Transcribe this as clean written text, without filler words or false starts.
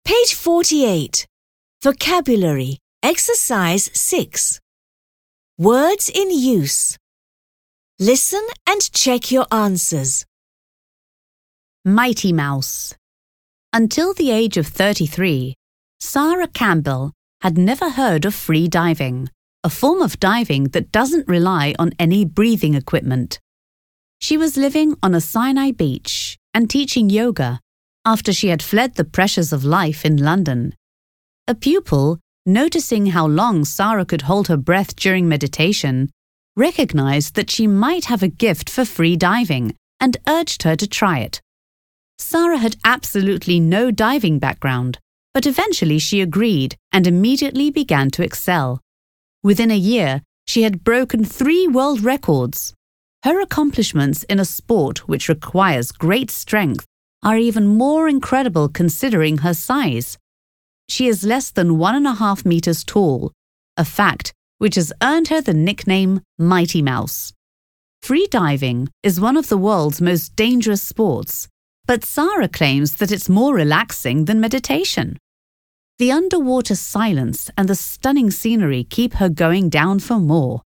Page 48. Vocabulary. Exercise 6. Words in use. Listen and check your answers. Mighty Mouse. Until the age of 33, Sarah Campbell had never heard of free diving, a form of diving that doesn't rely on any breathing equipment. She was living on a Sinai beach and teaching yoga after she had fled the pressures of life in London. A pupil, noticing how long Sarah could hold her breath during meditation, recognized that she might have a gift for free diving and urged her to try it. Sarah had absolutely no diving background, but eventually she agreed and immediately began to excel. Within a year, she had broken 3 world records. Her accomplishments in a sport which requires great strength are even more incredible considering her size. She is less than 1.5 meters tall, a fact which has earned her the nickname Mighty Mouse. Free diving is one of the world's most dangerous sports, but Sarah claims that it's more relaxing than meditation. The underwater silence and the stunning scenery keep her going down for more.